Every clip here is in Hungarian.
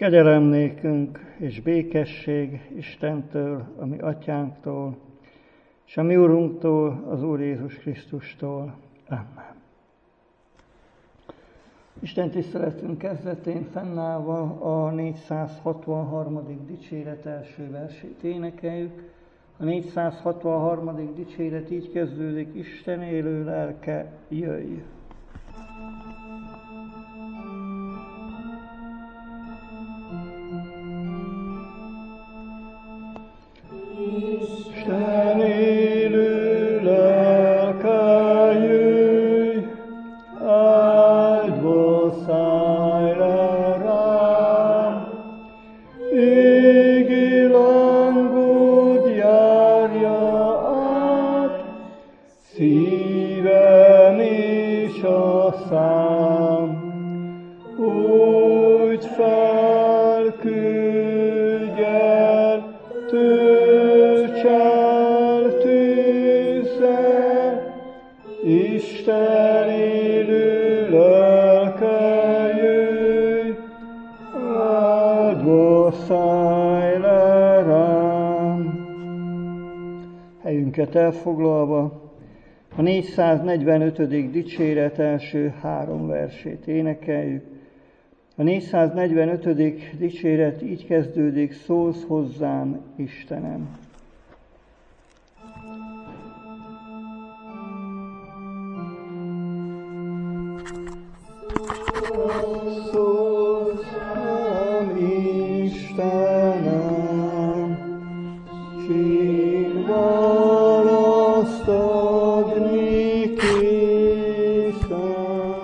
Kegyelem nékünk és békesség Istentől, a mi atyánktól, és a mi Urunktól, az Úr Jézus Krisztustól. Amen. Isten tiszteletünk kezdetén fennállva a 463. dicséret első versét énekeljük. A 463. dicséret így kezdődik: Isten élő lelke, jöjj! Isten élő lelke, jöjj, áldva szállj le rám, égi lángod járja át szívem és a szám, úgy felküldj el, tölts el tűzzel, Isten élő lelke, jöjj, áldva szállj le rám. Helyünket elfoglalva a 445. dicséret első 3 versét énekeljük. A 445. dicséret így kezdődik: szólsz hozzám, Istenem. Szólsz hozzám, Istenem, s én választ adni készen.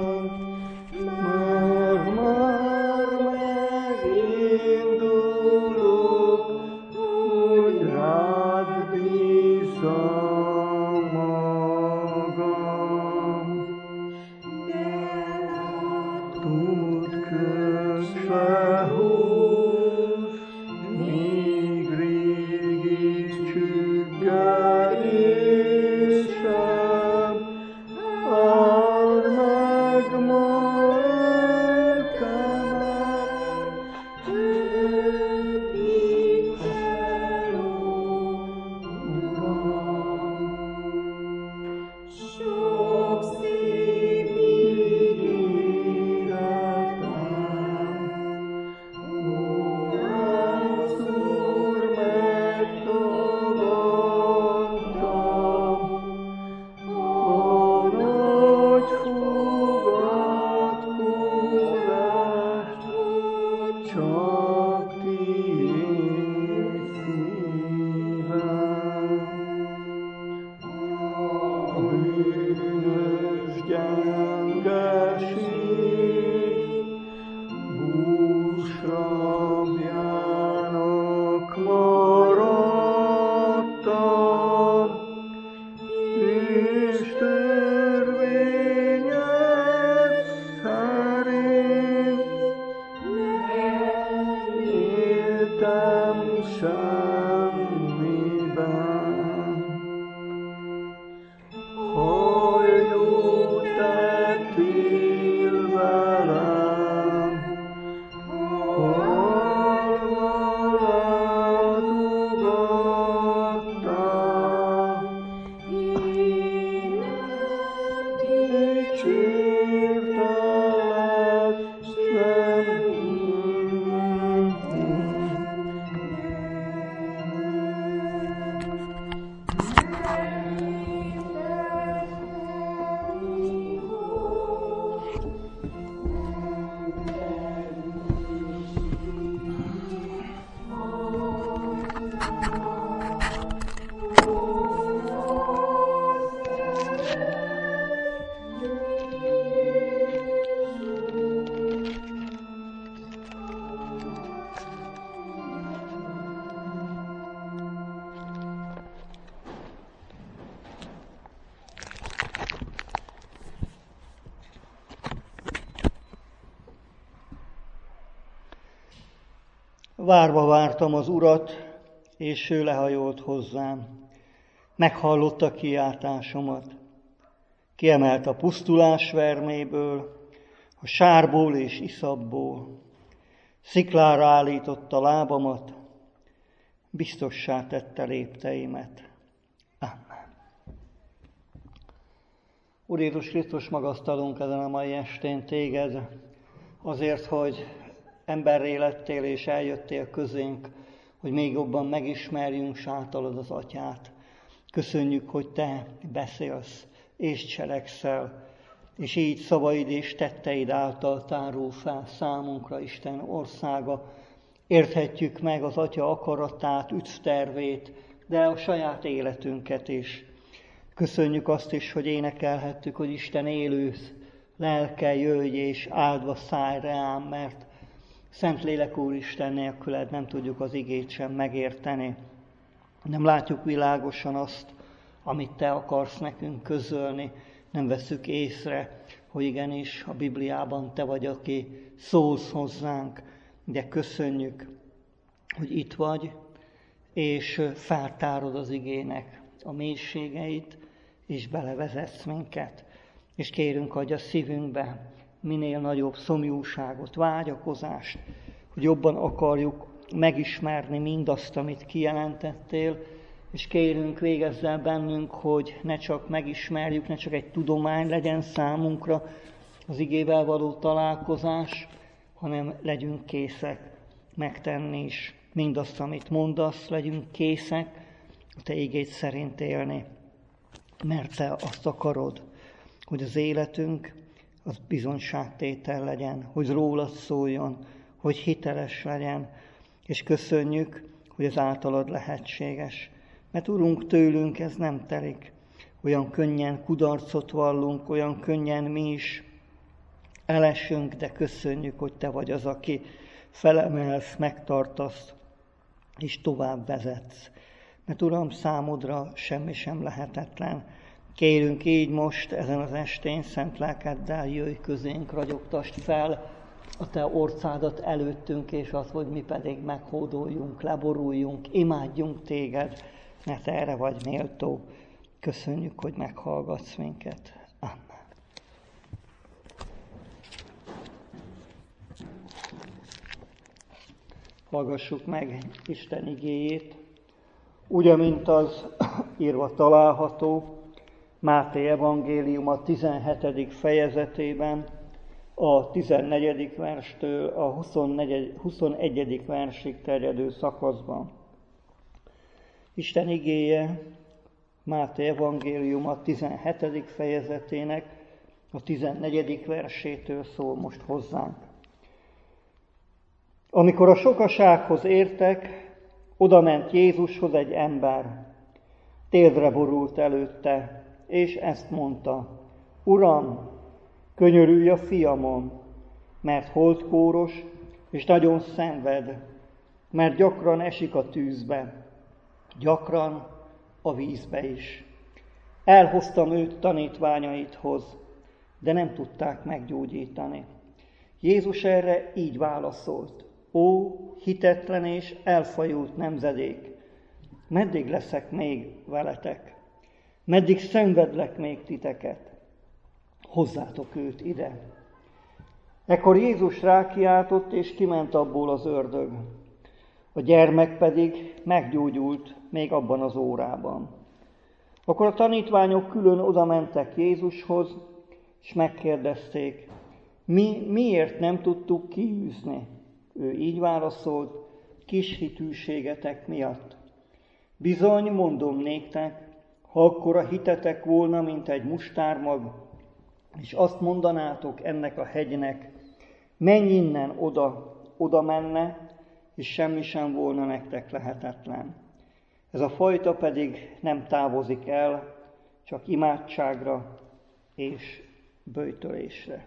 Várva vártam az Urat, és ő lehajolt hozzám. Meghallotta kiáltásomat. Kiemelt a pusztulás verméből, a sárból és iszapból. Sziklára állította lábamat, biztossá tette lépteimet. Amen. Úr Jézus Krisztus, magasztalunk ezen a mai estén téged, azért, hogy emberré lettél és eljöttél közénk, hogy még jobban megismerjünk s általad az Atyát. Köszönjük, hogy te beszélsz és cselekszel, és így szavaid és tetteid által tárul fel számunkra Isten országa. Érthetjük meg az Atya akaratát, üdvtervét, de a saját életünket is. Köszönjük azt is, hogy énekelhettük, hogy Isten élő lelke jöjj és áldva szállj reám, mert Szentlélek Úristen nélküled nem tudjuk az igét sem megérteni. Nem látjuk világosan azt, amit te akarsz nekünk közölni, nem vesszük észre, hogy igenis a Bibliában te vagy, aki szólsz hozzánk, de köszönjük, hogy itt vagy, és feltárod az igének a mélységeit, és belevezetsz minket. És kérünk, adj a szívünkbe minél nagyobb szomjúságot, vágyakozást, hogy jobban akarjuk megismerni mindazt, amit kijelentettél, és kérünk, végezz el bennünk, hogy ne csak megismerjük, ne csak egy tudomány legyen számunkra az igével való találkozás, hanem legyünk készek megtenni is mindazt, amit mondasz, legyünk készek a te igéd szerint élni, mert te azt akarod, hogy az életünk az bizonyságtétel legyen, hogy rólad szóljon, hogy hiteles legyen, és köszönjük, hogy az általad lehetséges. Mert Urunk, tőlünk ez nem telik. Olyan könnyen kudarcot vallunk, olyan könnyen mi is elesünk, de köszönjük, hogy te vagy az, aki felemelsz, megtartasz, és tovább vezetsz. Mert Uram, számodra semmi sem lehetetlen. Kérünk így most, ezen az estén, szent lelkeddel jöjj közénk, ragyogtasd fel a te orcádat előttünk, és az, hogy mi pedig meghódoljunk, leboruljunk, imádjunk téged, mert erre vagy méltó. Köszönjük, hogy meghallgatsz minket. Amen. Hallgassuk meg Isten igéjét, úgy, amint az írva található, Máté evangélium a 17. fejezetében, a 14. verstől a 21. versig terjedő szakaszban. Isten igéje Máté evangélium a 17. fejezetének a 14. versétől szól most hozzánk. Amikor a sokasághoz értek, odament Jézushoz egy ember, térdre borult előtte, és ezt mondta: Uram, könyörülj a fiamon, mert holdkóros, és nagyon szenved, mert gyakran esik a tűzbe, gyakran a vízbe is. Elhoztam őt tanítványaidhoz, de nem tudták meggyógyítani. Jézus erre így válaszolt: Ó, hitetlen és elfajult nemzedék, meddig leszek még veletek? Meddig szenvedlek még titeket? Hozzátok őt ide. Ekkor Jézus rákiáltott, és kiment abból az ördög. A gyermek pedig meggyógyult még abban az órában. Akkor a tanítványok külön odamentek Jézushoz, és megkérdezték: miért nem tudtuk kiűzni? Ő így válaszolt: kis hitűségetek miatt. Bizony, mondom néktek, ha akkora hitetek volna, mint egy mustármag, és azt mondanátok ennek a hegynek: menj innen oda menne, és semmi sem volna nektek lehetetlen. Ez a fajta pedig nem távozik el, csak imádságra és böjtölésre.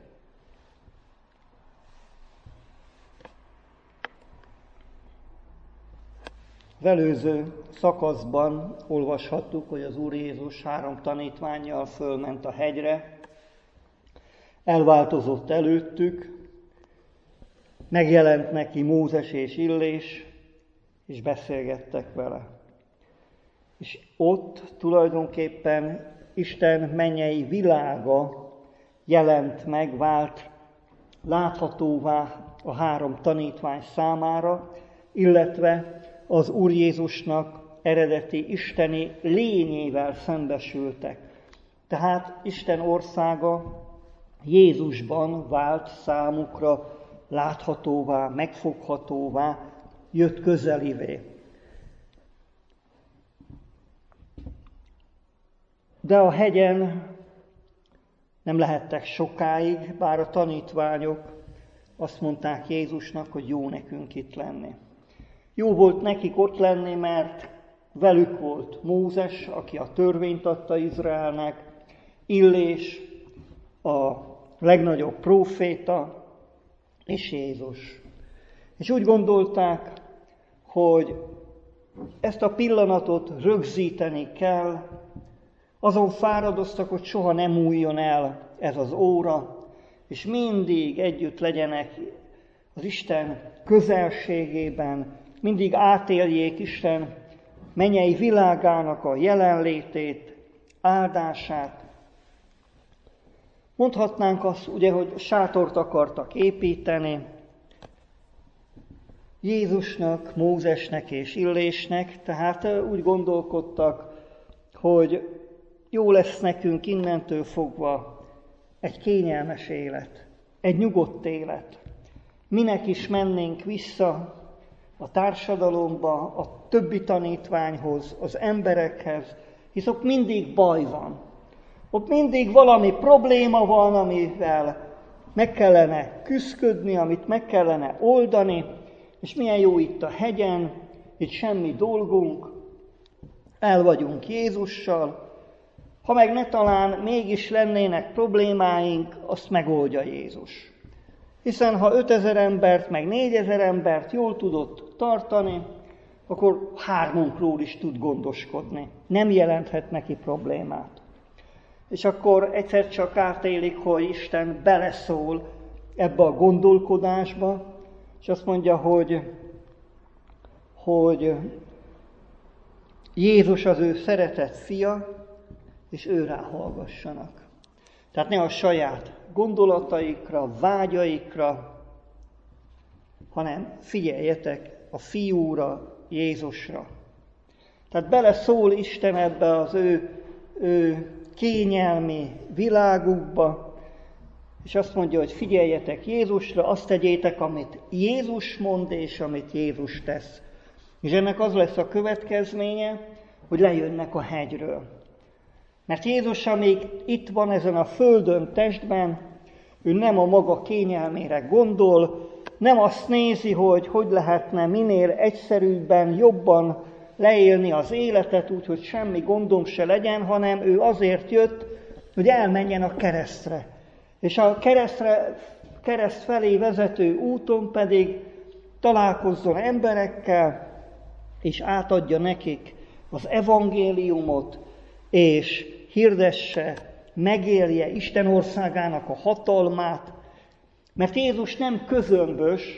Az előző szakaszban olvashattuk, hogy az Úr Jézus 3 tanítvánnyal fölment a hegyre, elváltozott előttük, megjelent neki Mózes és Illés, és beszélgettek vele. És ott tulajdonképpen Isten mennyei világa jelent meg, vált láthatóvá a 3 tanítvány számára, illetve az Úr Jézusnak eredeti isteni lényével szembesültek. Tehát Isten országa Jézusban vált számukra láthatóvá, megfoghatóvá, jött közelivé. De a hegyen nem lehettek sokáig, bár a tanítványok azt mondták Jézusnak, hogy jó nekünk itt lenni. Jó volt nekik ott lenni, mert velük volt Mózes, aki a törvényt adta Izraelnek, Illés, a legnagyobb próféta, és Jézus. És úgy gondolták, hogy ezt a pillanatot rögzíteni kell, azon fáradoztak, hogy soha nem múljon el ez az óra, és mindig együtt legyenek az Isten közelségében, mindig átéljék Isten mennyei világának a jelenlétét, áldását. Mondhatnánk azt, ugye, hogy sátort akartak építeni Jézusnak, Mózesnek és Illésnek, tehát úgy gondolkodtak, hogy jó lesz nekünk innentől fogva egy kényelmes élet, egy nyugodt élet. Minek is mennénk vissza a társadalomba, a többi tanítványhoz, az emberekhez, hisz ott mindig baj van. Ott mindig valami probléma van, amivel meg kellene küszködni, amit meg kellene oldani, és milyen jó itt a hegyen, itt semmi dolgunk, el vagyunk Jézussal. Ha meg ne talán mégis lennének problémáink, azt megoldja Jézus. Hiszen ha 5000 embert, meg 4000 embert jól tudott tartani, akkor 3-unkról is tud gondoskodni. Nem jelenthet neki problémát. És akkor egyszer csak átélik, hogy Isten beleszól ebbe a gondolkodásba, és azt mondja, hogy Jézus az ő szeretett fia, és őrá hallgassanak. Tehát ne a saját gondolataikra, vágyaikra, hanem figyeljetek a fiúra, Jézusra. Tehát beleszól Isten ebbe az ő kényelmi világukba, és azt mondja, hogy figyeljetek Jézusra, azt tegyétek, amit Jézus mond, és amit Jézus tesz. És ennek az lesz a következménye, hogy lejönnek a hegyről. Mert Jézus, amíg itt van ezen a földön, testben, ő nem a maga kényelmére gondol, nem azt nézi, hogy lehetne minél egyszerűbben, jobban leélni az életet, úgyhogy semmi gondom se legyen, hanem ő azért jött, hogy elmenjen a keresztre. És a kereszt felé vezető úton pedig találkozzon emberekkel, és átadja nekik az evangéliumot, és hirdesse, megélje Isten országának a hatalmát, mert Jézus nem közömbös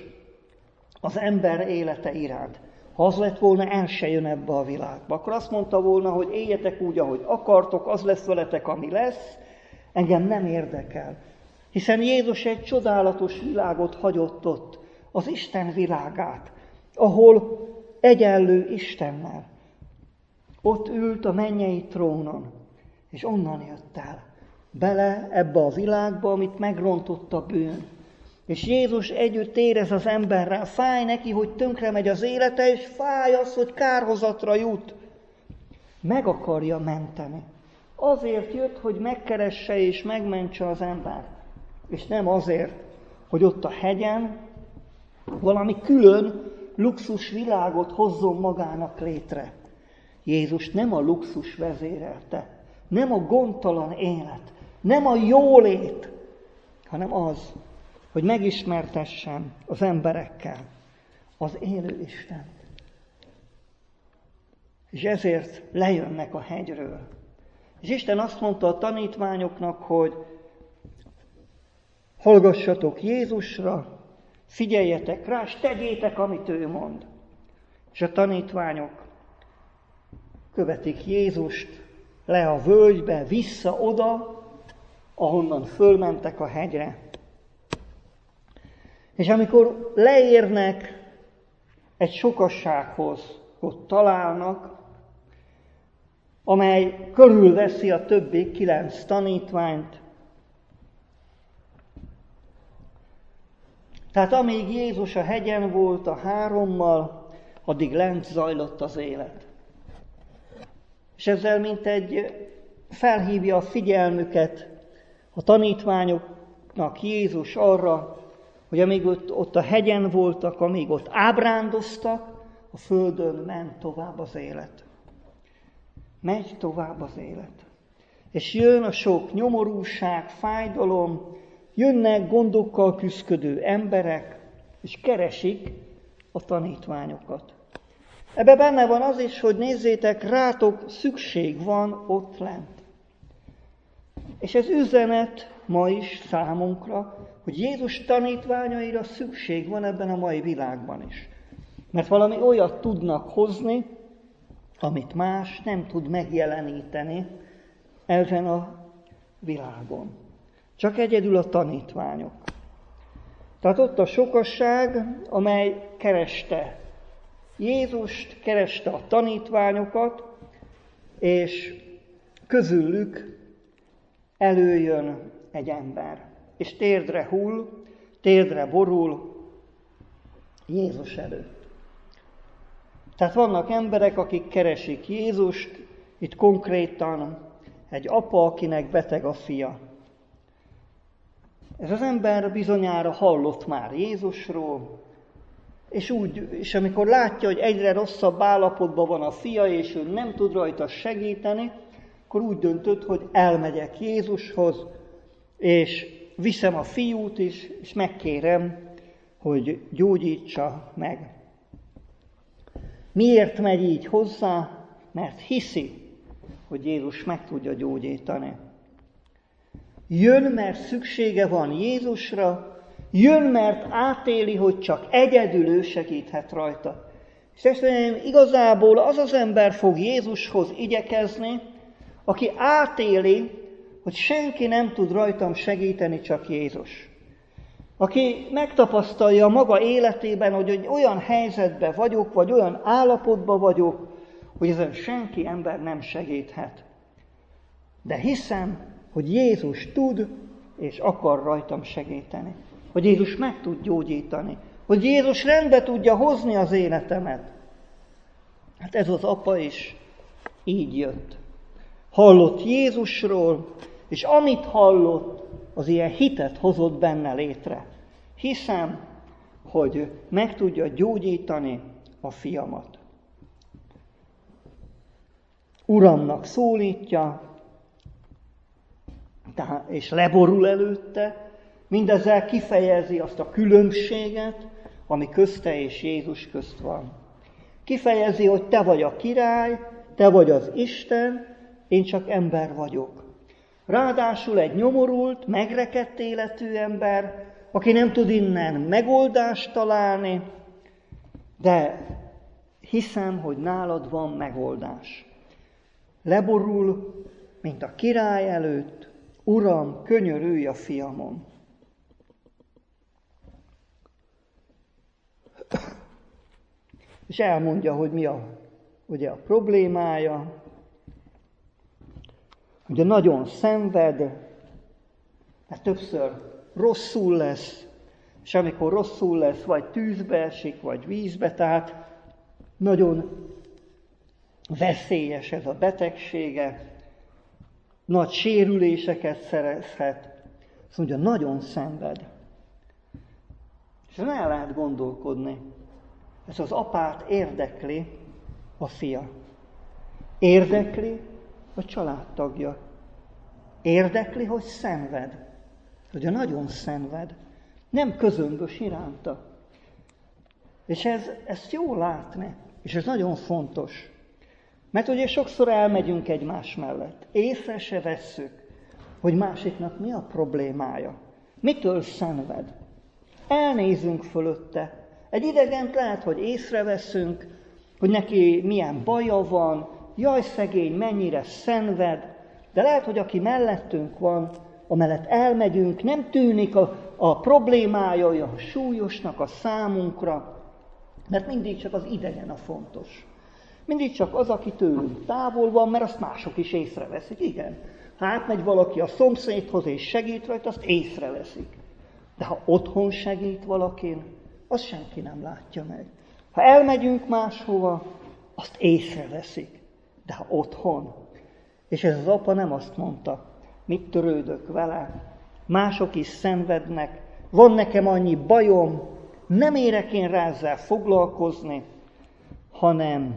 az ember élete iránt. Ha az lett volna, el se jön ebbe a világba. Akkor azt mondta volna, hogy éljetek úgy, ahogy akartok, az lesz veletek, ami lesz, engem nem érdekel. Hiszen Jézus egy csodálatos világot hagyott ott, az Isten világát, ahol egyenlő Istennel. Ott ült a mennyei trónon, és onnan jött el bele ebbe a világba, amit megrontott a bűn. És Jézus együtt érez az emberrel, fáj neki, hogy tönkre megy az élete, és fáj az, hogy kárhozatra jut. Meg akarja menteni. Azért jött, hogy megkeresse és megmentse az embert. És nem azért, hogy ott a hegyen valami külön luxus világot hozzon magának létre. Jézus nem a luxus vezérelte, nem a gondtalan élet, nem a jólét, hanem az, hogy megismertessen az emberekkel az élő Istent. És ezért lejönnek a hegyről. És Isten azt mondta a tanítványoknak, hogy hallgassatok Jézusra, figyeljetek rá, és tegyétek, amit ő mond. És a tanítványok követik Jézust le a völgybe, vissza oda, ahonnan fölmentek a hegyre. És amikor leérnek egy sokassághoz, ott találnak, amely körülveszi a többi 9 tanítványt. Tehát amíg Jézus a hegyen volt a 3-mal, addig lent zajlott az élet. És ezzel mintegy felhívja a figyelmüket a tanítványoknak Jézus arra, hogy amíg ott a hegyen voltak, amíg ott ábrándoztak, a földön ment tovább az élet. Megy tovább az élet. És jön a sok nyomorúság, fájdalom, jönnek gondokkal küszködő emberek, és keresik a tanítványokat. Ebben benne van az is, hogy nézzétek, rátok szükség van ott lent. És ez üzenet ma is számunkra, hogy Jézus tanítványaira szükség van ebben a mai világban is. Mert valami olyat tudnak hozni, amit más nem tud megjeleníteni ezen a világon. Csak egyedül a tanítványok. Tehát ott a sokasság, amely kereste Jézust, kereste a tanítványokat, és közülük előjön egy ember. És térdre hull, térdre borul Jézus előtt. Tehát vannak emberek, akik keresik Jézust, itt konkrétan egy apa, akinek beteg a fia. Ez az ember bizonyára hallott már Jézusról, és amikor látja, hogy egyre rosszabb állapotban van a fia, és ő nem tud rajta segíteni, akkor úgy döntött, hogy elmegyek Jézushoz, és viszem a fiút is, és megkérem, hogy gyógyítsa meg. Miért megy így hozzá? Mert hiszi, hogy Jézus meg tudja gyógyítani. Jön, mert szüksége van Jézusra, jön, mert átéli, hogy csak egyedül ő segíthet rajta. És testvéreim, igazából az az ember fog Jézushoz igyekezni, aki átéli, hogy senki nem tud rajtam segíteni, csak Jézus. Aki megtapasztalja maga életében, hogy egy olyan helyzetben vagyok, vagy olyan állapotban vagyok, hogy ezen senki ember nem segíthet. De hiszem, hogy Jézus tud és akar rajtam segíteni. Hogy Jézus meg tud gyógyítani. Hogy Jézus rendbe tudja hozni az életemet. Hát ez az apa is így jött. Hallott Jézusról, és amit hallott, az ilyen hitet hozott benne létre. Hiszem, hogy meg tudja gyógyítani a fiamat. Uramnak szólítja, és leborul előtte, mindezzel kifejezi azt a különbséget, ami közte és Jézus közt van. Kifejezi, hogy te vagy a király, te vagy az Isten, én csak ember vagyok. Ráadásul egy nyomorult, megrekedt életű ember, aki nem tud innen megoldást találni, de hiszem, hogy nálad van megoldás. Leborul, mint a király előtt, Uram, könyörülj a fiamon. És elmondja, hogy mi a problémája, ugye nagyon szenved, mert többször rosszul lesz, és amikor rosszul lesz, vagy tűzbe esik, vagy vízbe, tehát nagyon veszélyes ez a betegsége, nagy sérüléseket szerezhet, azt mondja, nagyon szenved. És el lehet gondolkodni, ez az apát érdekli a fia. Érdekli a családtagja. Érdekli, hogy szenved. Ugye nagyon szenved. Nem közömbös iránta. És ezt jó látni. És ez nagyon fontos. Mert ugye sokszor elmegyünk egymás mellett. Észre se vesszük, hogy másiknak mi a problémája. Mitől szenved. Elnézünk fölötte. Egy idegent lehet, hogy észreveszünk, hogy neki milyen baja van, jaj szegény, mennyire szenved, de lehet, hogy aki mellettünk van, amellett elmegyünk, nem tűnik a problémája olyan súlyosnak a számunkra, mert mindig csak az idegen a fontos. Mindig csak az, aki tőlünk távol van, mert azt mások is észreveszik. Igen, ha átmegy valaki a szomszédhoz és segít rajta, azt észreveszik. De ha otthon segít valakin, azt senki nem látja meg. Ha elmegyünk máshova, azt észreveszik. De ha otthon, és ez az apa nem azt mondta, mit törődök vele, mások is szenvednek, van nekem annyi bajom, nem érek én rá ezzel foglalkozni, hanem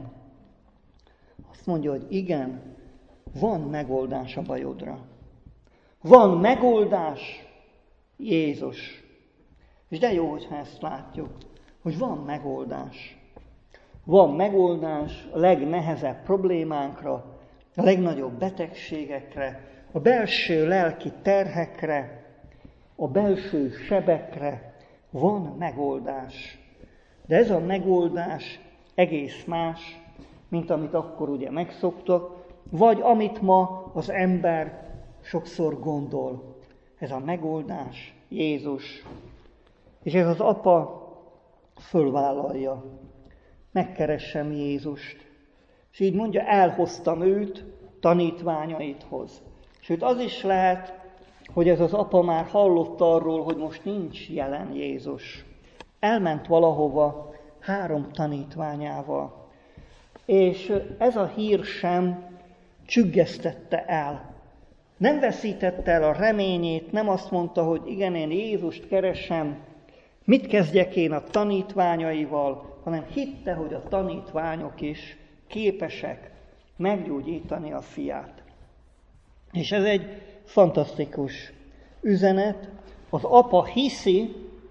azt mondja, hogy igen, van megoldás a bajodra. Van megoldás, Jézus. És de jó, hogyha ezt látjuk, hogy van megoldás. Van megoldás a legnehezebb problémánkra, a legnagyobb betegségekre, a belső lelki terhekre, a belső sebekre van megoldás. De ez a megoldás egész más, mint amit akkor ugye megszoktak, vagy amit ma az ember sokszor gondol. Ez a megoldás Jézus. És ez az apa fölvállalja. Megkeressem Jézust. És így mondja, elhoztam őt tanítványaithoz. Sőt, az is lehet, hogy ez az apa már hallott arról, hogy most nincs jelen Jézus. Elment valahova 3 tanítványával. És ez a hír sem csüggesztette el. Nem veszítette el a reményét, nem azt mondta, hogy igen, én Jézust keresem, mit kezdjek én a tanítványaival, hanem hitte, hogy a tanítványok is képesek meggyógyítani a fiát. És ez egy fantasztikus üzenet. Az apa hiszi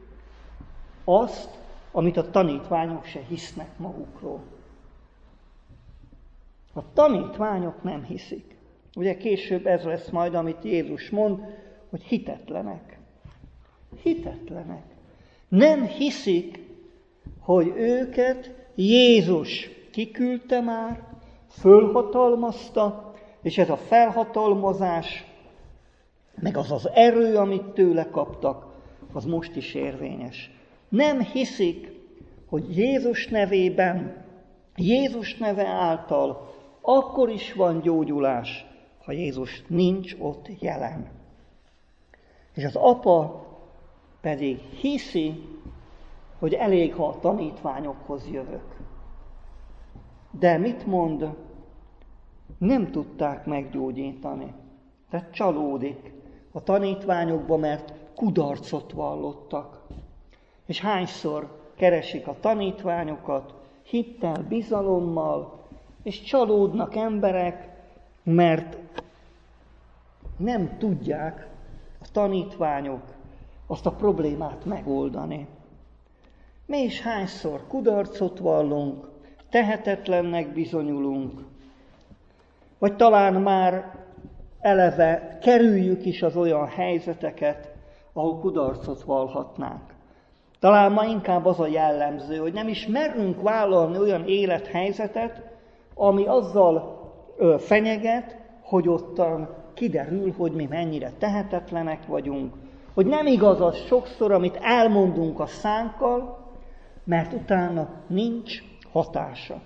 azt, amit a tanítványok se hisznek magukról. A tanítványok nem hiszik. Ugye később ez lesz majd, amit Jézus mond, hogy hitetlenek. Hitetlenek. Nem hiszik, hogy őket Jézus kiküldte már, fölhatalmazta, és ez a felhatalmazás, meg az az erő, amit tőle kaptak, az most is érvényes. Nem hiszik, hogy Jézus nevében, Jézus neve által akkor is van gyógyulás, ha Jézus nincs ott jelen. És az apa pedig hiszi, hogy elég, ha a tanítványokhoz jövök. De mit mond? Nem tudták meggyógyítani. Tehát csalódik a tanítványokba, mert kudarcot vallottak. És hányszor keresik a tanítványokat, hittel, bizalommal, és csalódnak emberek, mert nem tudják a tanítványok azt a problémát megoldani. Mi is hányszor kudarcot vallunk, tehetetlennek bizonyulunk, vagy talán már eleve kerüljük is az olyan helyzeteket, ahol kudarcot vallhatnánk. Talán ma inkább az a jellemző, hogy nem is merünk vállalni olyan élethelyzetet, ami azzal fenyeget, hogy ottan kiderül, hogy mi mennyire tehetetlenek vagyunk, hogy nem igaz az sokszor, amit elmondunk a szánkkal, mert utána nincs hatása.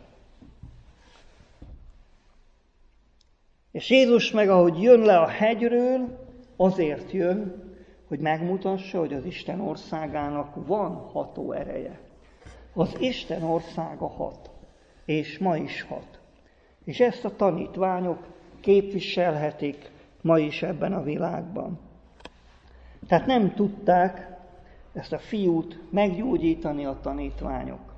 És Jézus meg, ahogy jön le a hegyről, azért jön, hogy megmutassa, hogy az Isten országának van ható ereje. Az Isten országa hat, és ma is hat. És ezt a tanítványok képviselhetik ma is ebben a világban. Tehát nem tudták ezt a fiút meggyógyítani a tanítványok.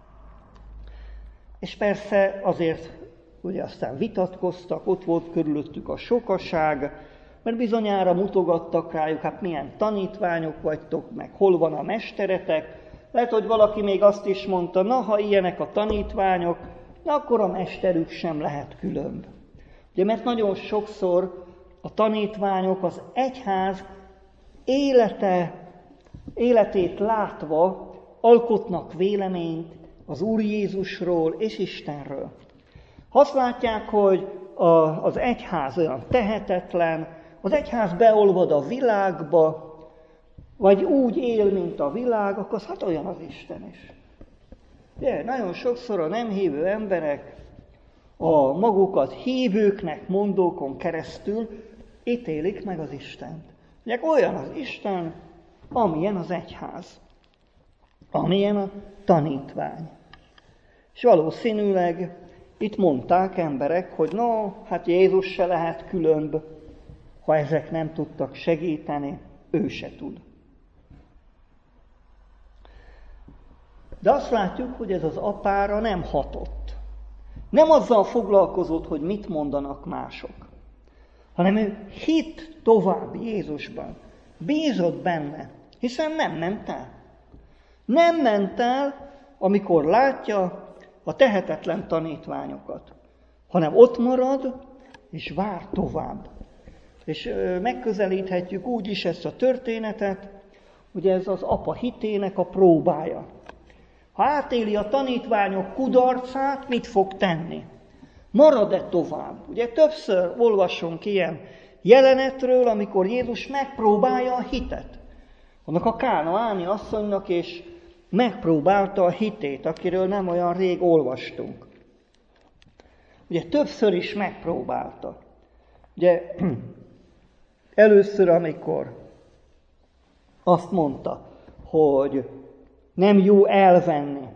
És persze azért, ugye aztán vitatkoztak, ott volt körülöttük a sokaság, mert bizonyára mutogattak rájuk, hát milyen tanítványok vagytok, meg hol van a mesteretek. Lehet, hogy valaki még azt is mondta, na, ha ilyenek a tanítványok, na, akkor a mesterük sem lehet különb. Ugye, mert nagyon sokszor a tanítványok az egyház életét látva alkotnak véleményt az Úr Jézusról és Istenről. Ha azt látják, hogy az egyház olyan tehetetlen, az egyház beolvad a világba, vagy úgy él, mint a világ, akkor hát olyan az Isten is. De nagyon sokszor a nem hívő emberek a magukat hívőknek mondókon keresztül ítélik meg az Istent. Ugye olyan az Isten, amilyen az egyház, amilyen a tanítvány. És valószínűleg itt mondták emberek, hogy no, hát Jézus se lehet különb, ha ezek nem tudtak segíteni, ő se tud. De azt látjuk, hogy ez az apára nem hatott. Nem azzal foglalkozott, hogy mit mondanak mások, hanem ő hitt tovább Jézusban, bízott benne, hiszen nem ment el. Nem ment el, amikor látja a tehetetlen tanítványokat, hanem ott marad, és vár tovább. És megközelíthetjük úgy is ezt a történetet, hogy ez az apa hitének a próbája. Ha átéli a tanítványok kudarcát, mit fog tenni? Marad-e tovább? Ugye többször olvasunk ilyen jelenetről, amikor Jézus megpróbálja a hitet. Annak a kánaáni asszonynak és megpróbálta a hitét, akiről nem olyan rég olvastunk. Ugye többször is megpróbálta. Ugye először, amikor azt mondta, hogy nem jó elvenni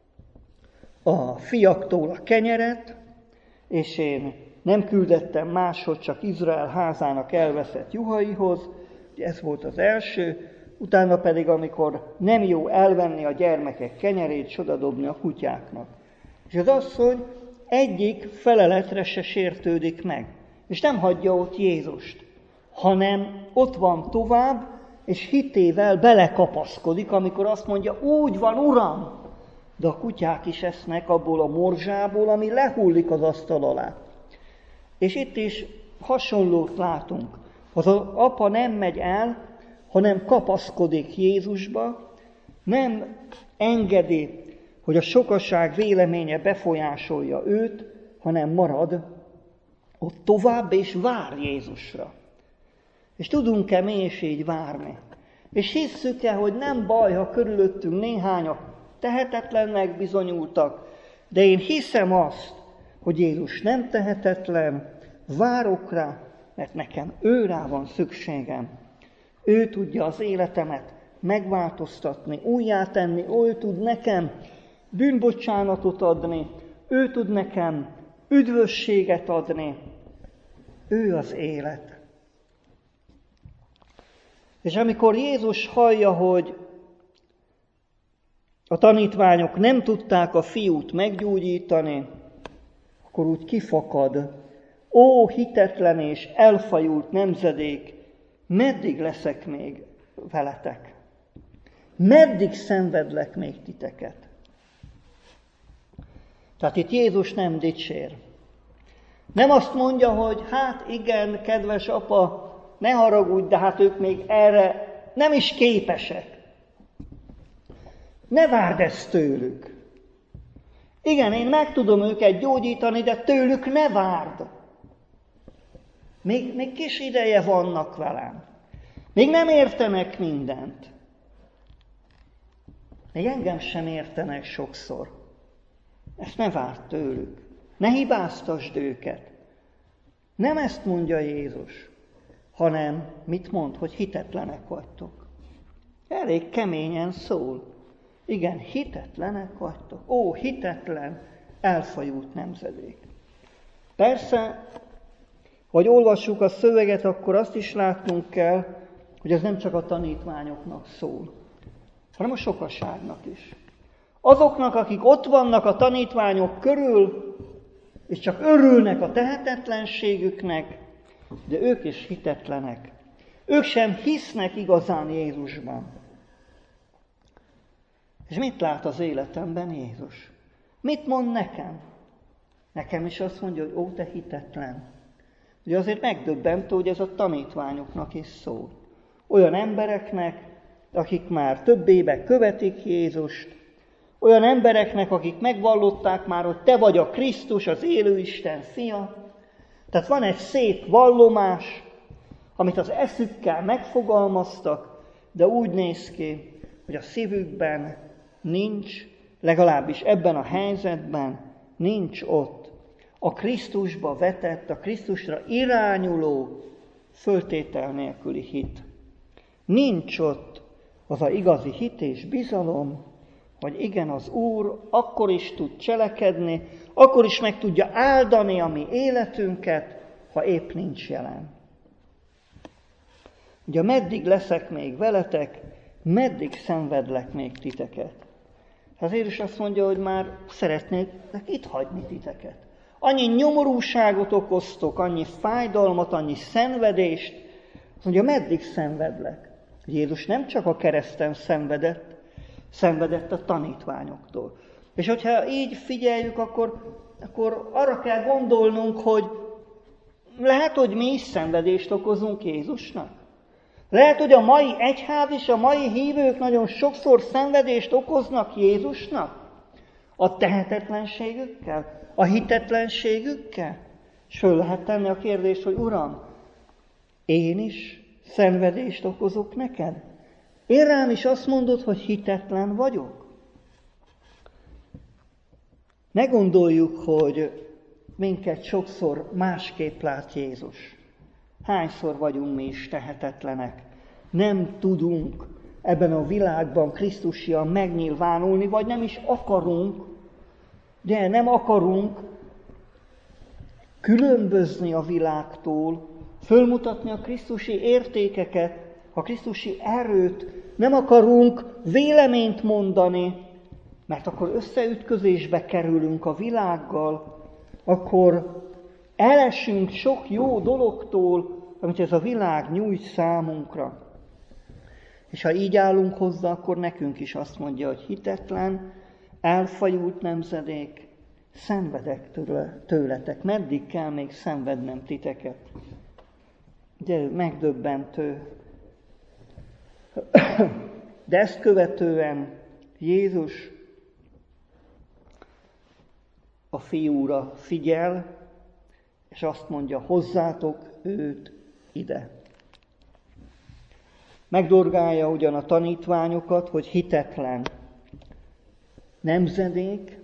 a fiaktól a kenyeret, és én nem küldettem máshoz, csak Izrael házának elveszett juhaihoz, ez volt az első, utána pedig, amikor nem jó elvenni a gyermekek kenyerét, s odadobni a kutyáknak. És az asszony egyik feleletre se sértődik meg, és nem hagyja ott Jézust, hanem ott van tovább, és hitével belekapaszkodik, amikor azt mondja, úgy van, Uram, de a kutyák is esznek abból a morzsából, ami lehullik az asztal alá. És itt is hasonlót látunk. Az apa nem megy el, hanem kapaszkodik Jézusba, nem engedi, hogy a sokaság véleménye befolyásolja őt, hanem marad ott tovább, és vár Jézusra. És tudunk-e mi is így várni? És hisszük-e, hogy nem baj, ha körülöttünk néhányak tehetetlennek bizonyultak, de én hiszem azt, hogy Jézus nem tehetetlen, várok rá, mert nekem őrá van szükségem. Ő tudja az életemet megváltoztatni, újjátenni, ő tud nekem bűnbocsánatot adni, ő tud nekem üdvösséget adni. Ő az élet. És amikor Jézus hallja, hogy a tanítványok nem tudták a fiút meggyógyítani, akkor úgy kifakad. Ó, hitetlen és elfajult nemzedék, meddig leszek még veletek? Meddig szenvedlek még titeket? Tehát itt Jézus nem dicsér. Nem azt mondja, hogy hát igen, kedves apa, ne haragudj, de hát ők még erre nem is képesek. Ne várd ezt tőlük. Igen, én meg tudom őket gyógyítani, de tőlük ne várd. Még kis ideje vannak velem. Még nem értenek mindent. Még engem sem értenek sokszor. Ezt ne várd tőlük. Ne hibáztasd őket. Nem ezt mondja Jézus, hanem mit mond, hogy hitetlenek vagytok. Elég keményen szól. Igen, hitetlenek vagytok. Ó, hitetlen, elfajult nemzedék. Persze, hogy olvassuk a szöveget, akkor azt is látnunk kell, hogy ez nem csak a tanítványoknak szól, hanem a sokaságnak is. Azoknak, akik ott vannak a tanítványok körül, és csak örülnek a tehetetlenségüknek, de ők is hitetlenek. Ők sem hisznek igazán Jézusban. És mit lát az életemben Jézus? Mit mond nekem? Nekem is azt mondja, hogy ó, te hitetlen. Ugye azért megdöbbentő, hogy ez a tanítványoknak is szól. Olyan embereknek, akik már több éve követik Jézust, olyan embereknek, akik megvallották már, hogy te vagy a Krisztus, az élő Isten fia. Tehát van egy szép vallomás, amit az eszükkel megfogalmaztak, de úgy néz ki, hogy a szívükben nincs, legalábbis ebben a helyzetben nincs ott a Krisztusba vetett, a Krisztusra irányuló, föltétel nélküli hit. Nincs ott az a igazi hit és bizalom, hogy igen, az Úr akkor is tud cselekedni, akkor is meg tudja áldani a mi életünket, ha épp nincs jelen. Ugye meddig leszek még veletek, meddig szenvedlek még titeket? Az Jézus azt mondja, hogy már szeretnék itt hagyni titeket. Annyi nyomorúságot okoztok, annyi fájdalmat, annyi szenvedést, azt mondja, meddig szenvedlek? Jézus nem csak a kereszten szenvedett a tanítványoktól. És hogyha így figyeljük, akkor arra kell gondolnunk, hogy lehet, hogy mi is szenvedést okozunk Jézusnak. Lehet, hogy a mai egyház és a mai hívők nagyon sokszor szenvedést okoznak Jézusnak. A tehetetlenségükkel, a hitetlenségükkel. És föl lehet tenni a kérdést, hogy Uram, én is szenvedést okozok neked? Én rám is azt mondod, hogy hitetlen vagyok? Ne gondoljuk, hogy minket sokszor másképp lát Jézus. Hányszor vagyunk mi is tehetetlenek? Nem tudunk ebben a világban Krisztusian megnyilvánulni, vagy nem is akarunk, de nem akarunk különbözni a világtól, fölmutatni a krisztusi értékeket, a krisztusi erőt, nem akarunk véleményt mondani, mert akkor összeütközésbe kerülünk a világgal, akkor elesünk sok jó dologtól, amit ez a világ nyújt számunkra. És ha így állunk hozzá, akkor nekünk is azt mondja, hogy hitetlen, elfajult nemzedék, szenvedek tőletek. Meddig kell még szenvednem titeket? Ugye megdöbbentő. De ezt követően Jézus a fiúra figyel, és azt mondja, hozzátok őt ide. Megdorgálja ugyan a tanítványokat, hogy hitetlen nemzedék,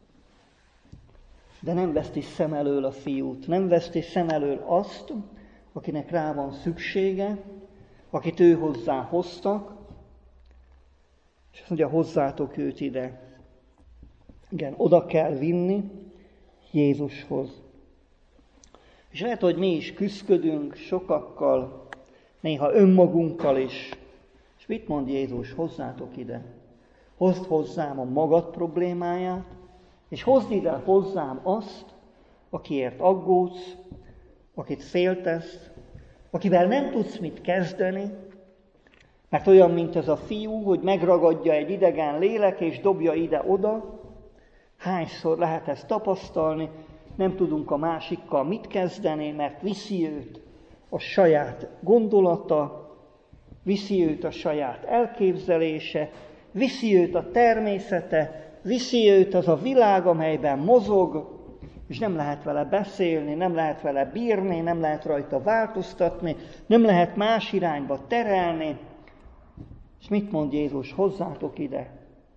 de nem veszti szem elől a fiút, nem veszti szem elől azt, akinek rá van szüksége, akit ő hozzá hoztak, és azt mondja, hozzátok őt ide. Igen, oda kell vinni Jézushoz. És lehet, hogy mi is küszködünk sokakkal, néha önmagunkkal is. És mit mond Jézus? Hozzátok ide. Hozd hozzám a magad problémáját, és hozd ide hozzám azt, akiért aggódsz, akit féltesz, akivel nem tudsz mit kezdeni, mert olyan, mint ez a fiú, hogy megragadja egy idegen lélek, és dobja ide-oda. Hányszor lehet ezt tapasztalni, nem tudunk a másikkal mit kezdeni, mert viszi őt a saját gondolata, viszi őt a saját elképzelése, viszi őt a természete, viszi őt az a világ, amelyben mozog, és nem lehet vele beszélni, nem lehet vele bírni, nem lehet rajta változtatni, nem lehet más irányba terelni. És mit mond Jézus? Hozzátok ide.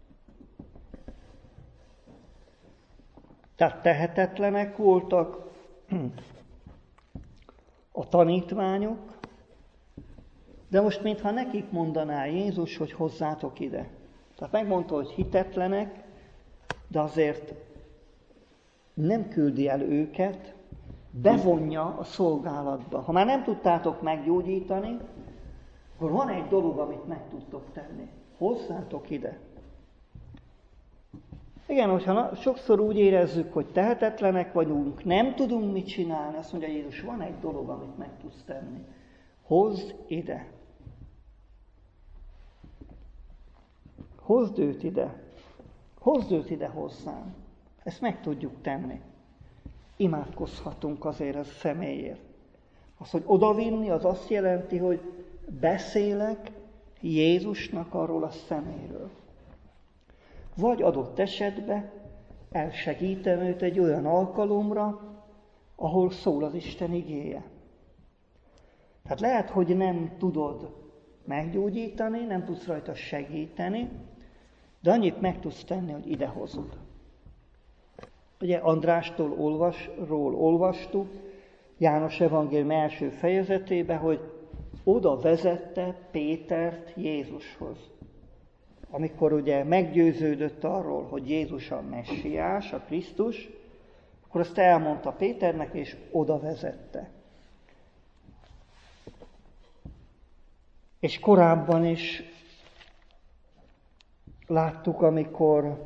Tehát tehetetlenek voltak a tanítványok, de most mintha nekik mondaná Jézus, hogy hozzátok ide. Tehát megmondta, hogy hitetlenek, de azért nem küldi el őket, bevonja a szolgálatba. Ha már nem tudtátok meggyógyítani, akkor van egy dolog, amit meg tudtok tenni. Hozzátok ide. Igen, hogyha sokszor úgy érezzük, hogy tehetetlenek vagyunk, nem tudunk mit csinálni, azt mondja Jézus, van egy dolog, amit meg tudsz tenni. Hozd ide. Hozd őt ide. Hozd őt ide hozzám. Ezt meg tudjuk tenni. Imádkozhatunk azért a személyért. Az, hogy odavinni, az azt jelenti, hogy beszélek Jézusnak arról a személyről. Vagy adott esetben elsegítem őt egy olyan alkalomra, ahol szól az Isten igéje. Tehát lehet, hogy nem tudod meggyógyítani, nem tudsz rajta segíteni, de annyit meg tudsz tenni, hogy idehozod. Ugye Andrástól olvastuk, János evangélium első fejezetében, hogy oda vezette Pétert Jézushoz. Amikor ugye meggyőződött arról, hogy Jézus a messiás, a Krisztus, akkor azt elmondta Péternek, és oda vezette. És korábban is láttuk, amikor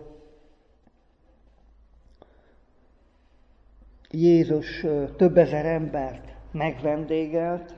Jézus több ezer embert megvendégelt,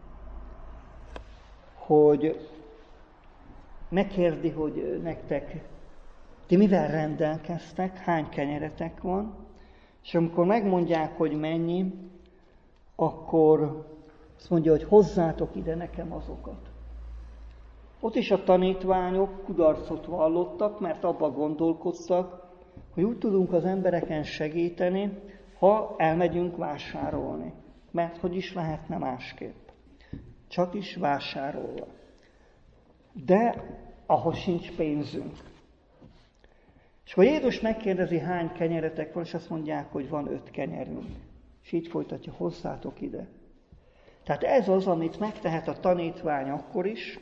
hogy megkérdi, hogy nektek, ti mivel rendelkeztek, hány kenyeretek van, és amikor megmondják, hogy mennyi, akkor azt mondja, hogy hozzátok ide nekem azokat. Ott is a tanítványok kudarcot vallottak, mert abba gondolkodtak, hogy úgy tudunk az embereken segíteni, ha elmegyünk vásárolni. Mert hogy is lehetne másképp? Csak is vásárolva. De ahhoz sincs pénzünk. És akkor Jézus megkérdezi, hány kenyeretek van, és azt mondják, hogy van 5 kenyerünk. És így folytatja, hozzátok ide. Tehát ez az, amit megtehet a tanítvány akkor is,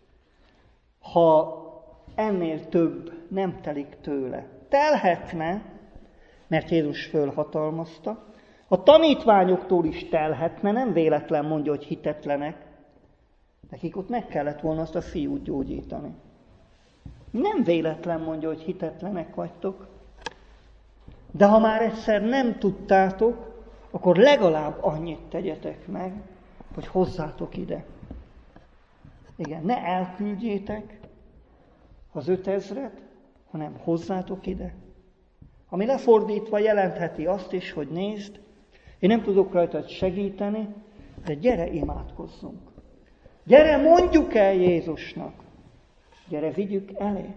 ha ennél több nem telik tőle. Telhetne, mert Jézus fölhatalmazta. A tanítványoktól is telhetne, nem véletlen mondja, hogy hitetlenek. Nekik ott meg kellett volna azt a fiút gyógyítani. Nem véletlen mondja, hogy hitetlenek vagytok. De ha már egyszer nem tudtátok, akkor legalább annyit tegyetek meg, hogy hozzátok ide. Igen, ne elküldjétek az 5000-et, hanem hozzátok ide. Ami lefordítva jelentheti azt is, hogy nézd, én nem tudok rajtad segíteni, de gyere imádkozzunk. Gyere, mondjuk el Jézusnak. Gyere, vigyük elé.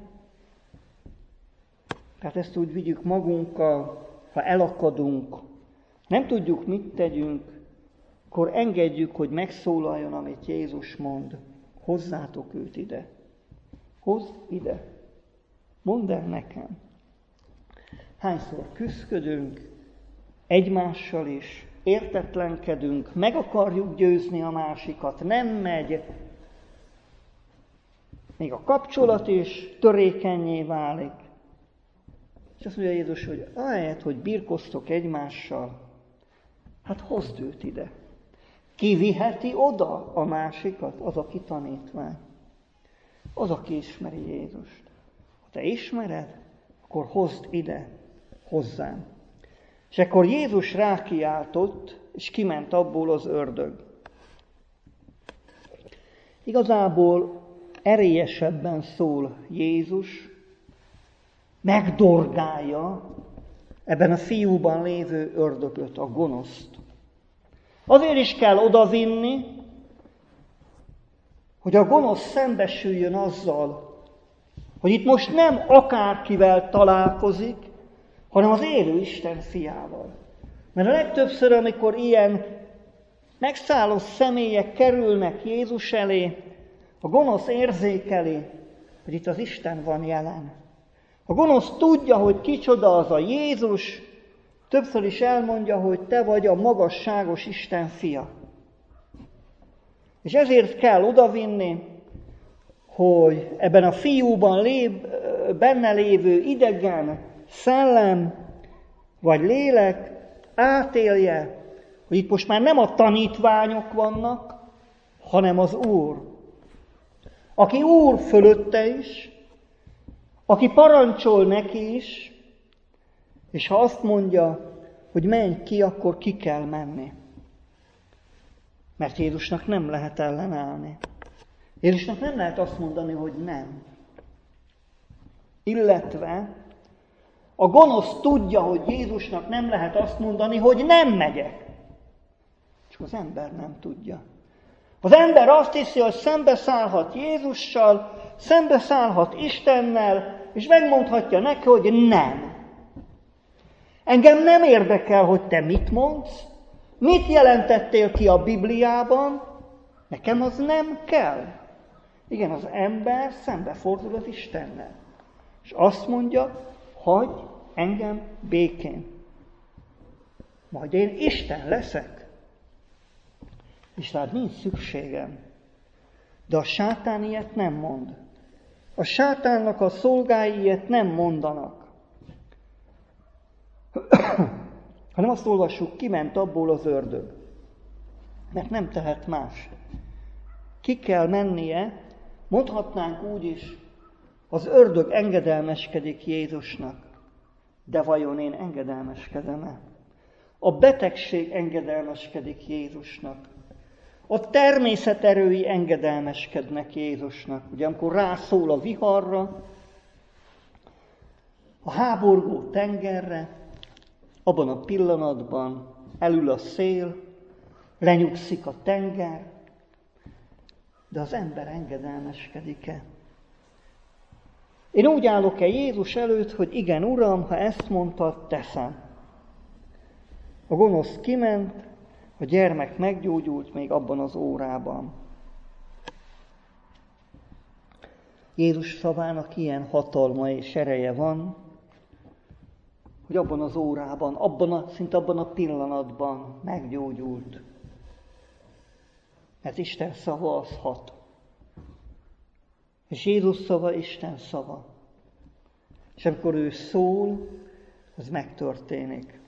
Tehát ezt úgy vigyük magunkkal, ha elakadunk, nem tudjuk, mit tegyünk, akkor engedjük, hogy megszólaljon, amit Jézus mond. Hozzátok őt ide. Hozd ide. Mondd el nekem. Hányszor küszködünk egymással is, értetlenkedünk, meg akarjuk győzni a másikat, nem megy. Még a kapcsolat is törékennyé válik. És azt mondja Jézus, hogy ahelyett, hogy birkoztok egymással, hát hozd őt ide. Ki viheti oda a másikat? Az, aki tanítvány. Az, aki ismeri Jézust. Ha te ismered, akkor hozd ide, hozzám. És akkor Jézus rákiáltott, és kiment abból az ördög. Igazából erélyesebben szól Jézus, megdorgálja ebben a fiúban lévő ördögöt, a gonoszt. Azért is kell odavinni, hogy a gonosz szembesüljön azzal, hogy itt most nem akárkivel találkozik, hanem az élő Isten fiával. Mert a legtöbbször, amikor ilyen megszálló személyek kerülnek Jézus elé, a gonosz érzékeli, hogy itt az Isten van jelen. A gonosz tudja, hogy kicsoda az a Jézus, többször is elmondja, hogy te vagy a magasságos Isten fia. És ezért kell odavinni, hogy ebben a fiúban benne lévő idegen szellem vagy lélek átélje, hogy itt most már nem a tanítványok vannak, hanem az Úr. Aki Úr fölötte is, aki parancsol neki is, és ha azt mondja, hogy menj ki, akkor ki kell menni. Mert Jézusnak nem lehet ellenállni. Jézusnak nem lehet azt mondani, hogy nem. Illetve a gonosz tudja, hogy Jézusnak nem lehet azt mondani, hogy nem megyek. Csak az ember nem tudja. Az ember azt hiszi, hogy szembeszállhat Jézussal, szembeszállhat Istennel, és megmondhatja neki, hogy nem. Engem nem érdekel, hogy te mit mondsz, mit jelentettél ki a Bibliában, Nekem az nem kell. Igen, az ember szembefordul az Istennel. És azt mondja, hagyj engem békén. Majd én Isten leszek. És rád nincs szükségem. De a sátán ilyet nem mond. A sátánnak a szolgái ilyet nem mondanak. Hanem azt olvassuk, kiment abból az ördög. Mert nem tehet más. Ki kell mennie, mondhatnánk úgy is, az ördög engedelmeskedik Jézusnak. De vajon én engedelmeskedem-e? A betegség engedelmeskedik Jézusnak. A természeterői engedelmeskednek Jézusnak. Ugye amikor rászól a viharra, a háborgó tengerre, abban a pillanatban elül a szél, lenyugszik a tenger, de az ember engedelmeskedik-e? Én úgy állok-e Jézus előtt, hogy igen, Uram, ha ezt mondtad, teszem. A gonosz kiment, a gyermek meggyógyult még abban az órában. Jézus szavának ilyen hatalma és ereje van, hogy abban az órában, szinte abban a pillanatban meggyógyult. Mert Isten szava az hat. És Jézus szava Isten szava. És amikor ő szól, az megtörténik.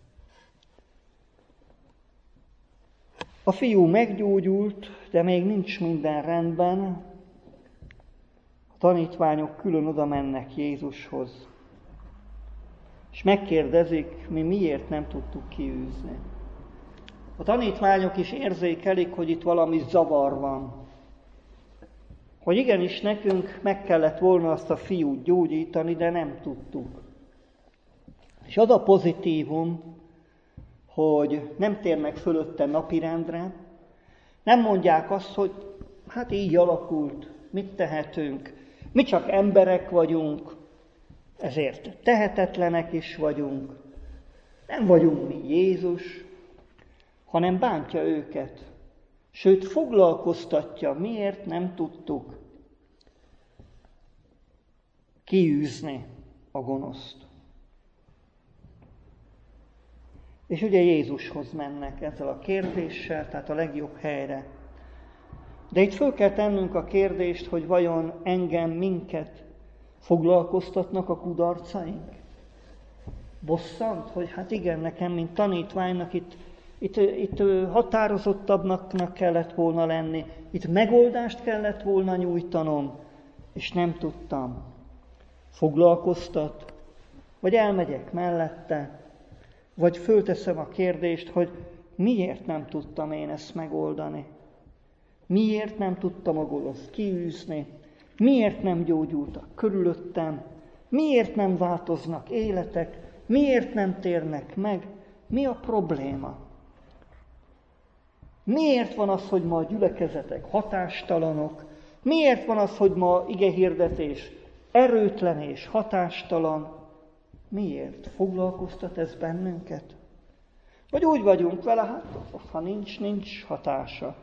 A fiú meggyógyult, de még nincs minden rendben. A tanítványok külön oda mennek Jézushoz. És megkérdezik, mi miért nem tudtuk kiűzni. A tanítványok is érzékelik, hogy itt valami zavar van. Hogy igenis nekünk meg kellett volna azt a fiút gyógyítani, de nem tudtuk. És az a pozitívum, hogy nem térnek fölötte napirendre, nem mondják azt, hogy hát így alakult, mit tehetünk, mi csak emberek vagyunk, ezért tehetetlenek is vagyunk, nem vagyunk mi Jézus, hanem bántja őket, sőt foglalkoztatja, miért nem tudtuk kiűzni a gonoszt. És ugye Jézushoz mennek ezzel a kérdéssel, tehát a legjobb helyre. De itt föl kell tennünk a kérdést, hogy vajon engem, minket foglalkoztatnak a kudarcaink? Bosszant, hogy hát igen, nekem, mint tanítványnak itt határozottabbnak kellett volna lenni, itt megoldást kellett volna nyújtanom, és nem tudtam. Foglalkoztat, vagy elmegyek mellette, vagy fölteszem a kérdést, hogy miért nem tudtam én ezt megoldani? Miért nem tudtam a gonoszt kiűzni? Miért nem gyógyultak körülöttem? Miért nem változnak életek? Miért nem térnek meg? Mi a probléma? Miért van az, hogy ma a gyülekezetek hatástalanok? Miért van az, hogy ma igehirdetés erőtlen és hatástalan? Miért? Foglalkoztat ez bennünket? Vagy úgy vagyunk vele, hát ha nincs hatása.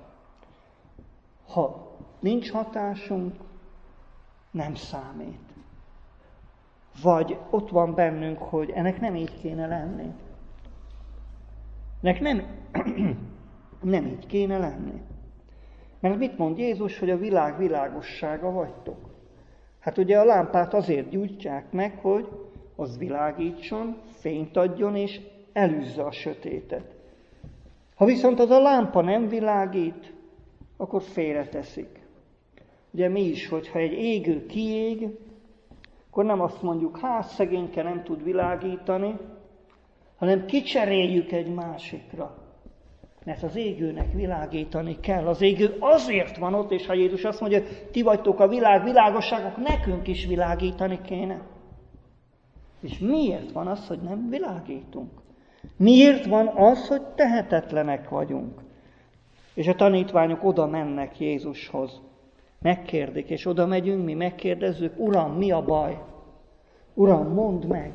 Ha nincs hatásunk, nem számít. Vagy ott van bennünk, hogy ennek nem így kéne lenni. Ennek nem így kéne lenni. Mert mit mond Jézus, hogy a világ világossága vagytok? Hát ugye a lámpát azért gyújtják meg, hogy az világítson, fényt adjon és elűzze a sötétet. Ha viszont az a lámpa nem világít, akkor félreteszik. Ugye mi is, hogyha egy égő kiég, akkor nem azt mondjuk, hát szegényke nem tud világítani, hanem kicseréljük egy másikra. Mert az égőnek világítani kell. Az égő azért van ott, és ha Jézus azt mondja, ti vagytok a világ világosságok, nekünk is világítani kéne. És miért van az, hogy nem világítunk? Miért van az, hogy tehetetlenek vagyunk? És a tanítványok oda mennek Jézushoz. Megkérdik, és oda megyünk, mi megkérdezzük, Uram, mi a baj? Uram, mondd meg!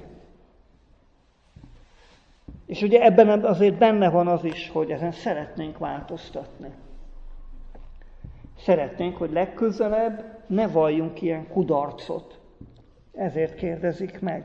És ugye ebben azért benne van az is, hogy ezen szeretnénk változtatni. Szeretnénk, hogy legközelebb ne valljunk ilyen kudarcot. Ezért kérdezik meg.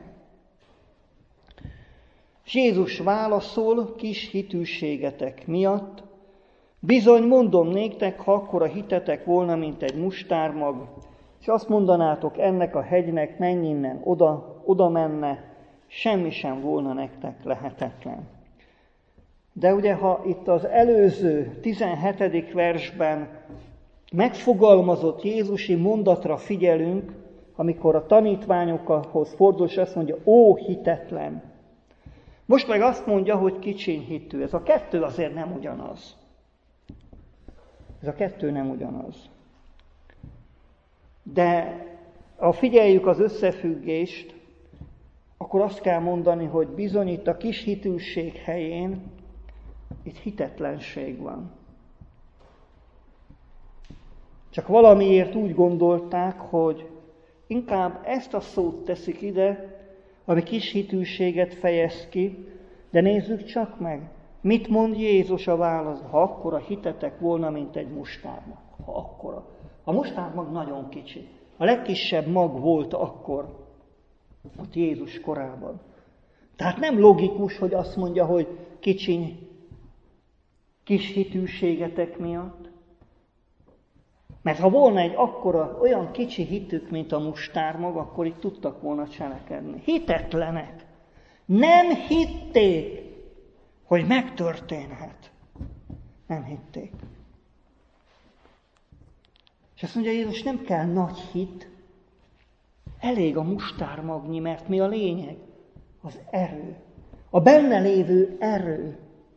És Jézus válaszol kis hitűségetek miatt: bizony mondom néktek, ha akkora hitetek volna, mint egy mustármag, és azt mondanátok ennek a hegynek, menj innen, oda menne, semmi sem volna nektek lehetetlen. De ugye, ha itt az előző 17. versben megfogalmazott Jézusi mondatra figyelünk, amikor a tanítványokhoz fordul, és azt mondja, ó hitetlen. Most meg azt mondja, hogy kicsiny hitű. Ez a kettő azért nem ugyanaz. Ez a kettő nem ugyanaz. De ha figyeljük az összefüggést, akkor azt kell mondani, hogy bizony itt a kis hitűség helyén itt hitetlenség van. Csak valamiért úgy gondolták, hogy inkább ezt a szót teszik ide, ami kis hitűséget fejez ki, de nézzük csak meg, mit mond Jézus a válaszban, ha akkora hitetek volna, mint egy mustármag. Ha akkora. A mustármag nagyon kicsi. A legkisebb mag volt akkor, ott Jézus korában. Tehát nem logikus, hogy azt mondja, hogy kicsiny, kis hitűségetek miatt. Mert ha volna egy akkora, olyan kicsi hitük, mint a mustármag, akkor itt tudtak volna cselekedni. Hitetlenek. Nem hitték, hogy megtörténhet. Nem hitték. És azt mondja Jézus, nem kell nagy hit, elég a mustármagnyi, mert mi a lényeg? Az erő. A benne lévő erő.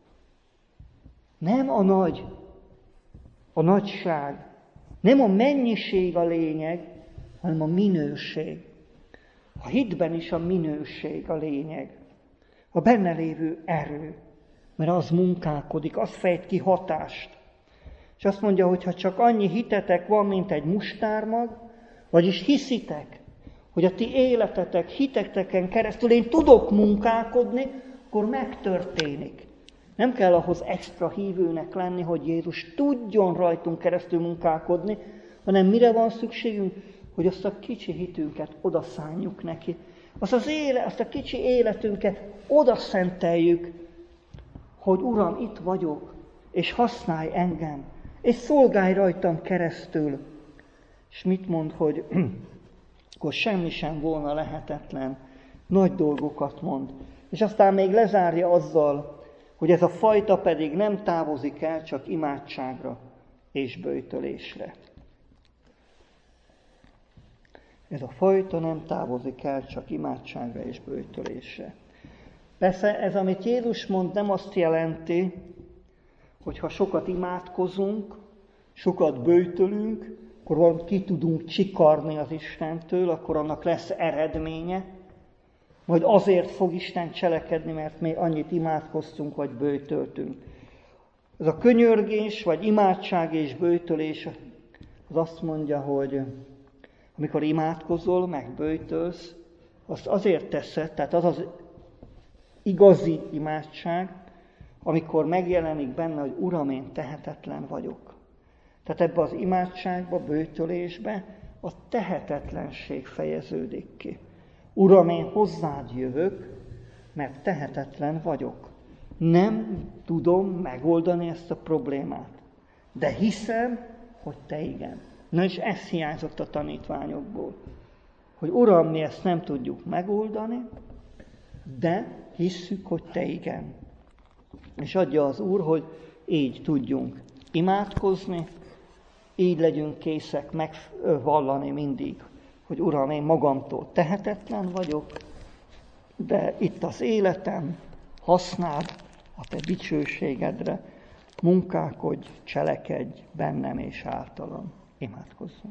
Nem a nagyság. Nem a mennyiség a lényeg, hanem a minőség. A hitben is a minőség a lényeg. A benne lévő erő. Mert az munkálkodik, az fejt ki hatást. És azt mondja, hogy ha csak annyi hitetek van, mint egy mustármag, vagyis hiszitek, hogy a ti életetek, hiteteken keresztül én tudok munkálkodni, akkor megtörténik. Nem kell ahhoz extra hívőnek lenni, hogy Jézus tudjon rajtunk keresztül munkálkodni, hanem mire van szükségünk, hogy azt a kicsi hitünket odaszánjuk neki. Azt a kicsi életünket odaszenteljük, hogy Uram, itt vagyok, és használj engem, és szolgálj rajtam keresztül. És mit mond, hogy akkor semmi sem volna lehetetlen, nagy dolgokat mond. És aztán még lezárja azzal, hogy ez a fajta pedig nem távozik el csak imádságra és böjtölésre. Ez a fajta nem távozik el csak imádságra és böjtölésre. Persze ez, amit Jézus mond, nem azt jelenti, hogy ha sokat imádkozunk, sokat böjtölünk, akkor valamit ki tudunk csikarni az Istentől, akkor annak lesz eredménye, majd azért fog Isten cselekedni, mert mi annyit imádkoztunk, vagy böjtöltünk. Ez a könyörgés, vagy imádság és böjtölés, az azt mondja, hogy amikor imádkozol, meg böjtölsz, azt azért teszed, tehát az az igazi imádság, amikor megjelenik benne, hogy Uram, én tehetetlen vagyok. Tehát ebbe az imádságba, böjtölésbe a tehetetlenség fejeződik ki. Uram, én hozzád jövök, mert tehetetlen vagyok. Nem tudom megoldani ezt a problémát. De hiszem, hogy te igen. Na és ez hiányzott a tanítványokból. Hogy Uram, mi ezt nem tudjuk megoldani, de hisszük, hogy te igen. És adja az Úr, hogy így tudjunk imádkozni, így legyünk készek megvallani mindig, hogy Uram, én magamtól tehetetlen vagyok, de itt az életem, használd a te dicsőségedre, munkálkodj, cselekedj bennem és általam. Imádkozzunk.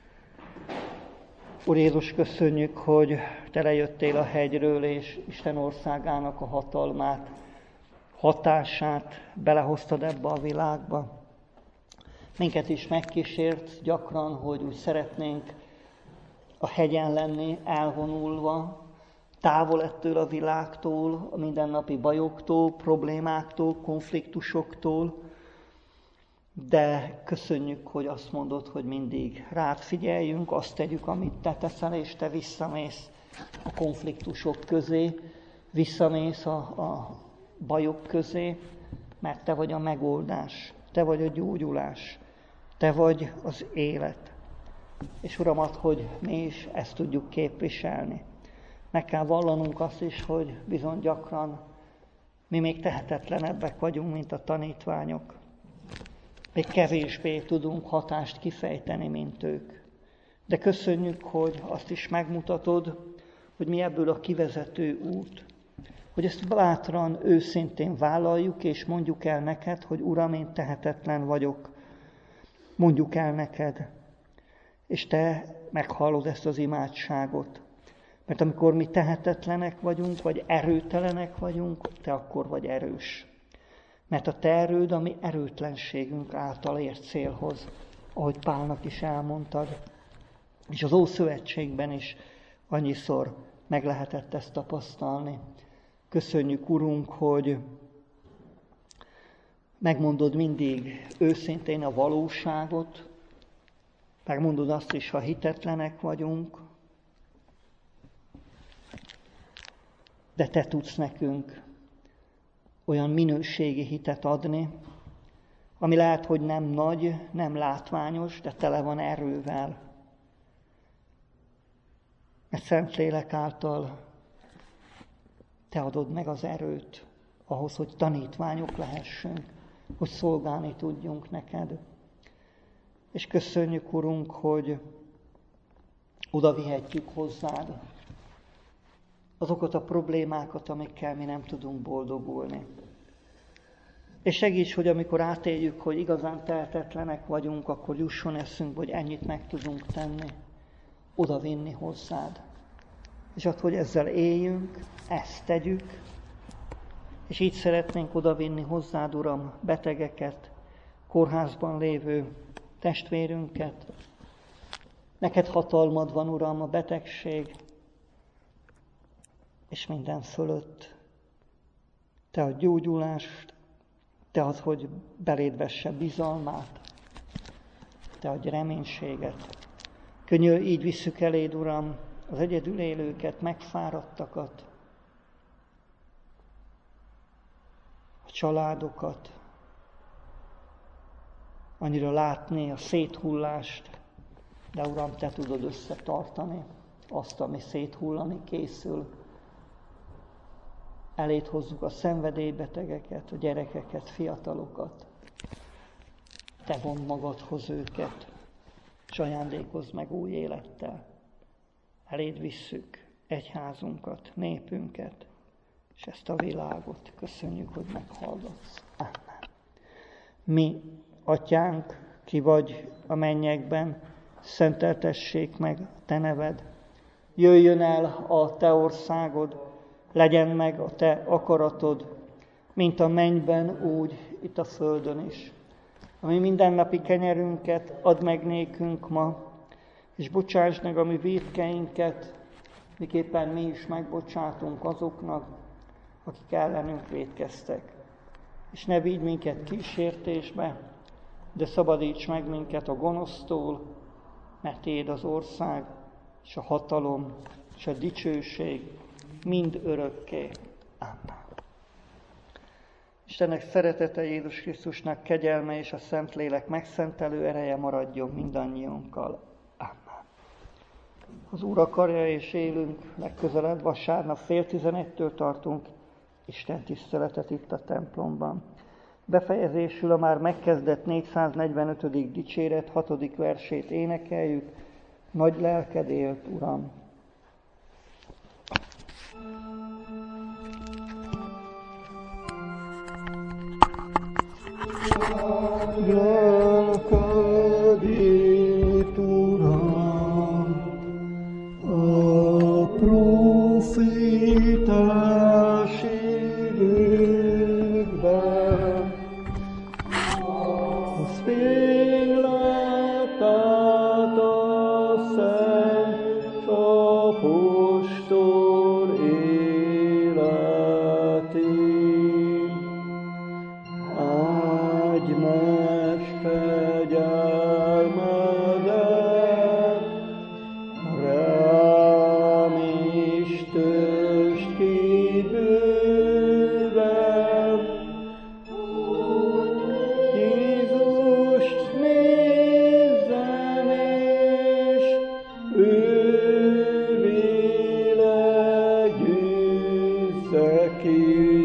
Úr Jézus, köszönjük, hogy te lejöttél a hegyről, és Isten országának a hatalmát, hatását belehoztad ebbe a világba. Minket is megkísért gyakran, hogy úgy szeretnénk a hegyen lenni, elvonulva, távol ettől a világtól, a mindennapi bajoktól, problémáktól, konfliktusoktól. de köszönjük, hogy azt mondod, hogy mindig rád figyeljünk, azt tegyük, amit te teszel, és te visszamész a konfliktusok közé, visszamész a bajok közé, mert te vagy a megoldás, te vagy a gyógyulás, te vagy az élet. És Uram, add, hogy mi is ezt tudjuk képviselni. Meg kell vallanunk azt is, hogy bizony gyakran mi még tehetetlenebbek vagyunk, mint a tanítványok. Még kevésbé tudunk hatást kifejteni, mint ők. De köszönjük, hogy azt is megmutatod, hogy mi ebből a kivezető út. Hogy ezt bátran, őszintén vállaljuk, és mondjuk el neked, hogy Uram, én tehetetlen vagyok. Mondjuk el neked. És te meghallod ezt az imádságot. Mert amikor mi tehetetlenek vagyunk, vagy erőtelenek vagyunk, te akkor vagy erős. Mert a te erőd a mi erőtlenségünk által ér célhoz, ahogy Pálnak is elmondtad. És az Ószövetségben is annyiszor meg lehetett ezt tapasztalni. Köszönjük, Urunk, hogy megmondod mindig őszintén a valóságot, megmondod azt is, ha hitetlenek vagyunk, de te tudsz nekünk olyan minőségi hitet adni, ami lehet, hogy nem nagy, nem látványos, de tele van erővel. Mert Szentlélek által te adod meg az erőt ahhoz, hogy tanítványok lehessünk, hogy szolgálni tudjunk neked. És köszönjük, Urunk, hogy oda vihetjük hozzád azokat a problémákat, amikkel mi nem tudunk boldogulni. És segíts, hogy amikor átéljük, hogy igazán tehetetlenek vagyunk, akkor jusson eszünkbe, hogy ennyit meg tudunk tenni, oda vinni hozzád. És add, hogy ezzel éljünk, ezt tegyük, és így szeretnénk oda vinni hozzád, Uram, betegeket, kórházban lévő testvérünket. Neked hatalmad van, Uram, a betegség, és minden fölött. Te a gyógyulást, te az, hogy beléd vesse bizalmát, te adj reménységet. Így visszük eléd, Uram, az egyedül élőket, megfáradtakat, a családokat, annyira látni a széthullást, de Uram, te tudod összetartani azt, ami széthullani készül. Eléd hozzuk a szenvedélybetegeket, a gyerekeket, fiatalokat. Te vond magadhoz őket, és ajándékozz meg új élettel. Eléd visszük egyházunkat, népünket, és ezt a világot. Köszönjük, hogy meghallgatsz. Amen. Mi, Atyánk, ki vagy a mennyekben, szenteltessék meg te neved. Jöjjön el a te országod, legyen meg a te akaratod, mint a mennyben, úgy itt a földön is. Ami mindennapi kenyerünket add meg nékünk ma, és bocsásd meg a mi vétkeinket, miképpen mi is megbocsátunk azoknak, akik ellenünk vétkeztek. És ne vigy minket kísértésbe, de szabadíts meg minket a gonosztól, mert tiéd az ország, és a hatalom, és a dicsőség mind örökké. Amen. Istennek szeretete, Jézus Krisztusnak kegyelme és a Szentlélek megszentelő ereje maradjon mindannyiunkkal. Amen. Az Úr akarja, és élünk, legközelebb vasárnap 10:30-től tartunk Isten tiszteletet itt a templomban. Befejezésül a már megkezdett 445. dicséret 6. versét énekeljük. Nagy lelked élt, Uram! Lelked élt, Uram, a profétás időkben, az fénylátát a szent apostol életén. Áldj meg és töltsd ki bőven. Jézust nézzem, és ővéle győzze ki.